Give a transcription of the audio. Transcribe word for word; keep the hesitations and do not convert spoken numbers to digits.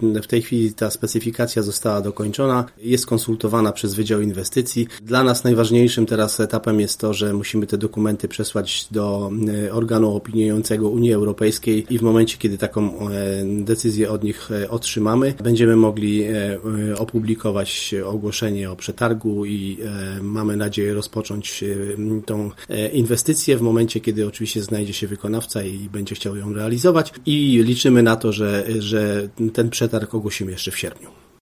W tej chwili ta specyfikacja została dokończona, jest konsultowana przez Wydział Inwestycji. Dla nas najważniejszym teraz etapem jest to, że musimy te dokumenty przesłać do organu opiniującego Unii Europejskiej i w momencie, kiedy taką decyzję od nich otrzymamy, będziemy mogli opublikować ogłoszenie o przetargu i mamy nadzieję rozpocząć tą inwestycję w momencie, kiedy oczywiście znajdzie się wykonawca i będzie chciał ją realizować i liczymy na to, że, że ten przetarg ogłosimy jeszcze w sierpniu.